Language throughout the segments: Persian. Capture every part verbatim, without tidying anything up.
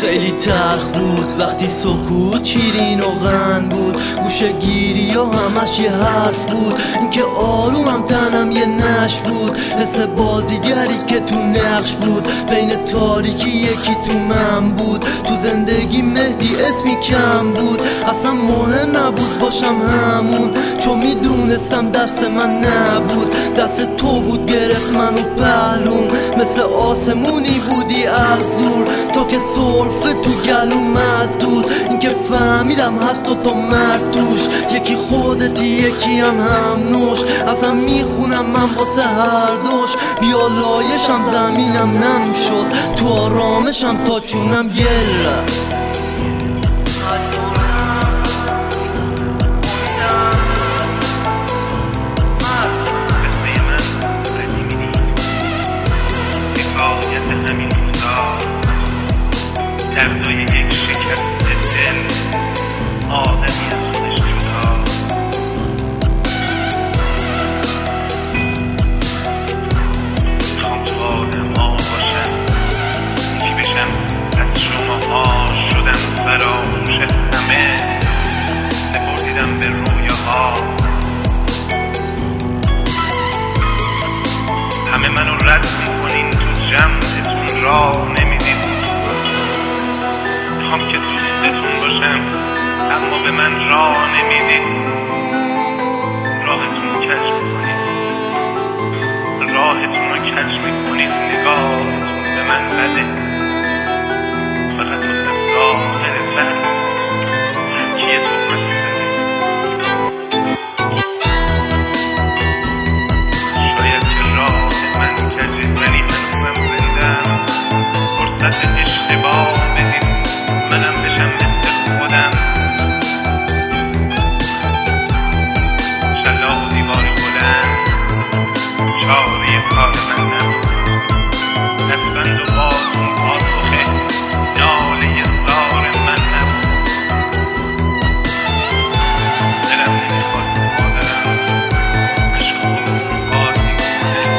خیلی تلخ بود وقتی سکوت شیرین و غن بود، گوشه گیری و همش یه حرف بود، اینکه آرومم تنم یه نش بود، حس بازیگری که تو نقش بود، بین تاریکی یکی تو من بود، تو زندگی مهدی اسمی کم بود، اصلا مهم نبود باشم همون، چون میدونستم دست من نبود، دست تو بود گرفت منو پهلوم، مثل آسمونی بودی از دور، تو که سرفه تو گلوم مزدود، اینکه فهمیدم هست و تو مرد توش، یکی خودتی یکی هم هم نوش، اصلا میخونم من واسه هر دوش، بیا لایشم زمینم نم شد، تو آرامشم تا چونم گل دردای یک شکست دل آدمی از خودش جدا، میخوام تو آدم ها باشم، یکی بشم از شماها، شدم فراموش همه، سپردیدم به رویاها، همه منو رد میکنین تو جمعتون راه نمیدید، میخوام که دوستتون باشم اما به من راه نمیدید، راهتون کج میکنید، راهتون رو کج میکنید، نگاهتون به من بده، فقط واسه ظاهر زن هرکیه تهمت زده، شاید که راه من کجه ولی هنوزم زندم، فرصت اشتباه بدید منم بشم مثل خودم، شلاق و دیوار بلند چاره کار من نبود، دستبند و بازون پاسخه ناله زار من نبود، دلم نمیخواد مادرم عشق خودمون بازی کنه،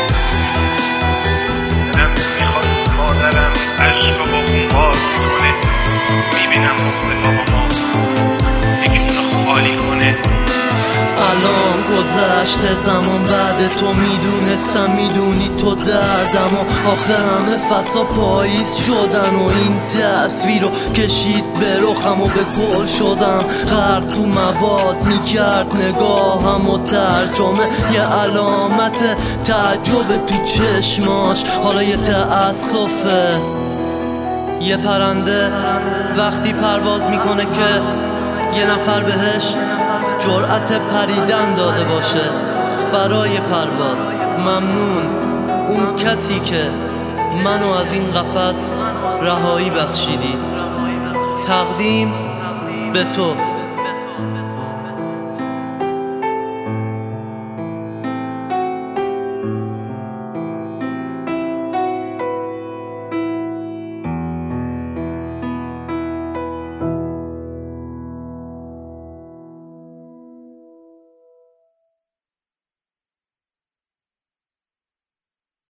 دلم نمیخواد مادرم عشق خودمون بازی کنه، میبینم مخل بابا ما یکیتونو خالی کنه. الان گذشته زمان بعد تو میدونستم میدونی تو دردم و آخه همه فصل پاییز شدن و این تصویر رو کشید به رخم و به کل شدم، غرق تو مواد میکرد نگاهم و ترجمه یه علامت تعجب تو چشماش، حالا یه تأسفه، یه پرنده وقتی پرواز میکنه که یه نفر بهش جرأت پریدن داده باشه برای پرواز، ممنون اون کسی که منو از این قفس رهایی بخشیدی، تقدیم به تو.